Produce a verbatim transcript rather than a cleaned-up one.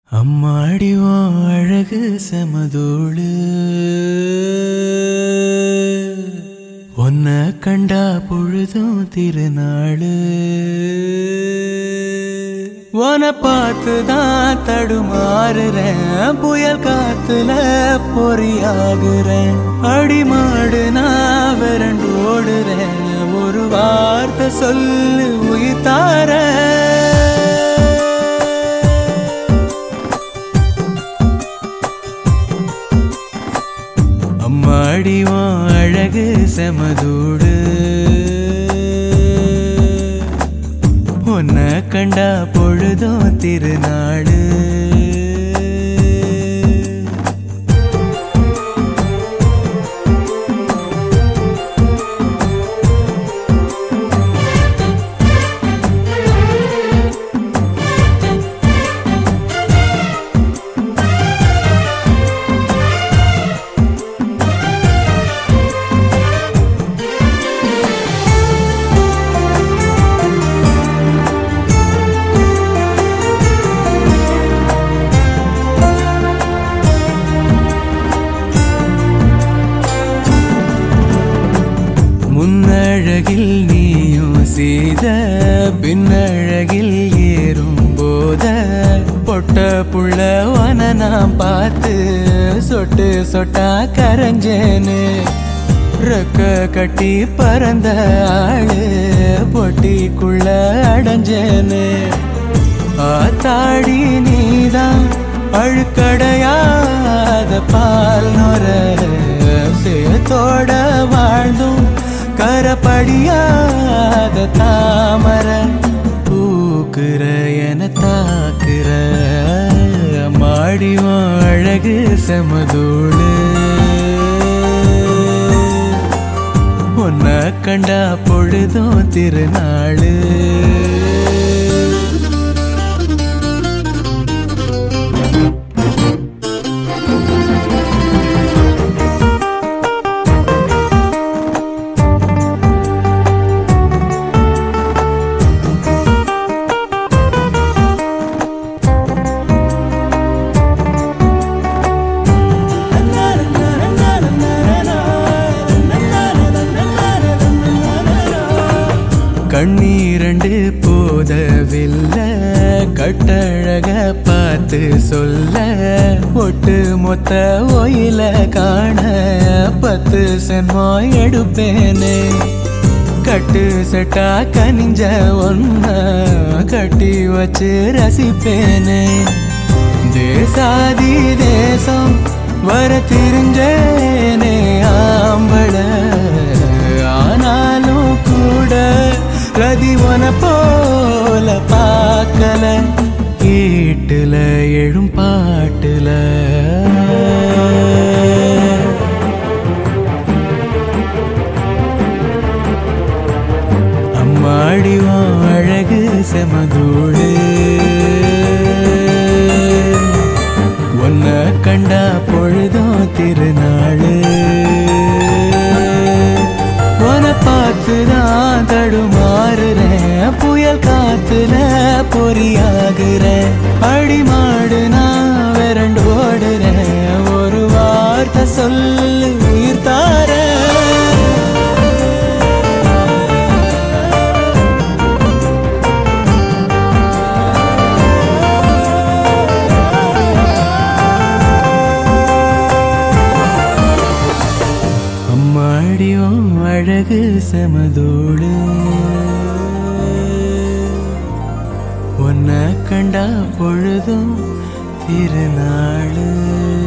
அம்மாடி உன் அழகு செமதோளு உன்னை கண்டா பொழுதும் திருநாளு உன்னை பார்த்துதான் தடுமாறுறேன் புயல் காத்துல பொறியாகுறேன் அடிமாடு நான் விரண்டு ஓடுறேன் ஒரு வார்த்தை சொல்லு உயிர் தாரேன் அம்மாடி உன் அழகு செமதூடு உன்னை கண்டா பொழுதும் திருநாளு முன்னழகில் நீயும் செய்த பின்னழகில் ஏறும் போத பொட்ட புள்ளவன நான் பார்த்து சொட்டு சொட்டா கரைஞ்சேன்னு ரெக்க கட்டி பறந்த ஆளு பொட்டிக்குள்ள அடைஞ்சேன்னு ஆத்தாடி நீதான் அழுக்கடையாத பால் நொர சேத்தோட வாழ்ந்தும் கரப்படியாத தாமர பூக்குற என தாக்குற மாடிவன் அழகு செமதோடு உன்னை கண்டா பொழுதும் திருநாளு கண்ணீரண்டு போதவில்லை கட்டழக பார்த்து சொல்ல ஒட்டு மொத்த ஒயில காண பத்து சென்மோ எடுப்பேனே கட்டு செட்டா கனிஞ்ச ஒன்ன கட்டி வச்சு ரசிப்பேனே தேசாதி தேசம் வர திரிஞ்சேனே ஆம்பள ஆனாலும் கூட ரதி உன போல பார்க்கல கேட்டுல எழும் பாட்டுல அம்மாடி உன் அழகு செமதூடு உன்னை கண்டா பொழுதும் திருநாளு உன்னை பார்த்துதான் தடுமாறுறேன் புயல் காத்துல பொறியாகுறேன் அடிமாடு நான் விரண்டு ஓடுறேன் ஒரு வார்த்தை சொல்லு உயிர் தாரேன் அம்மாடியும் அழகு செமதோடு உன்னை கண்டா பொழுதும் திருநாளு.